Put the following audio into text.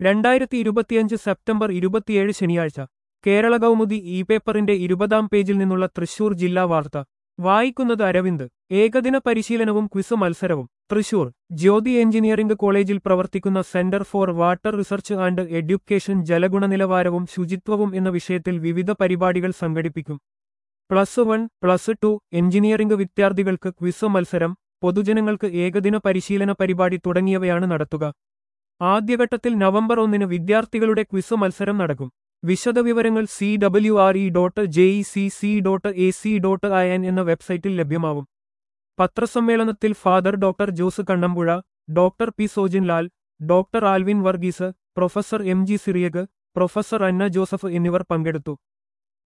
2025 September 27 ശനിയാഴ്ച Kerala Kaumudi E പേപ്പറിന്റെ 20-ാം പേജിൽ നിന്നുള്ള തൃശൂർ ജില്ലാ വാർത്ത വായിക്കുന്നത് അരവിന്ദ്. ഏകദിന പരിശീലനവും ക്വിസ് മത്സരവും. തൃശൂർ ജ്യോതി എഞ്ചിനീയറിംഗ് കോളേജിൽ പ്രവർത്തിക്കുന്ന centre for water research and education ജലഗുണനിലവാരവും ശുചിത്വവും എന്ന വിഷയത്തിൽ വിവിധ പരിപാടികൾ സംഘടിപ്പിക്കും. +1, +2 എഞ്ചിനീയറിംഗ് വിദ്യാർത്ഥികൾക്ക് ക്വിസ് മത്സരം, പൊതുജനങ്ങൾക്ക് ഏകദിന പരിശീലന പരിപാടി തുടങ്ങിയവയാണ് നടത്തുക. ആദ്യഘട്ടത്തിൽ നവംബർ 1 വിദ്യാർത്ഥികളുടെ ക്വിസ് മത്സരം നടക്കും. വിശദവിവരങ്ങൾ cwre.jecc.ac.in എന്ന വെബ്സൈറ്റിൽ ലഭ്യമാവും. പത്രസമ്മേളനത്തിൽ father doctor Jose Kannampuzha, doctor P Sojinlal, doctor Alvin Varghese, professor M G Cyriac, professor Anna Joseph എന്നിവർ പങ്കെടുത്തു.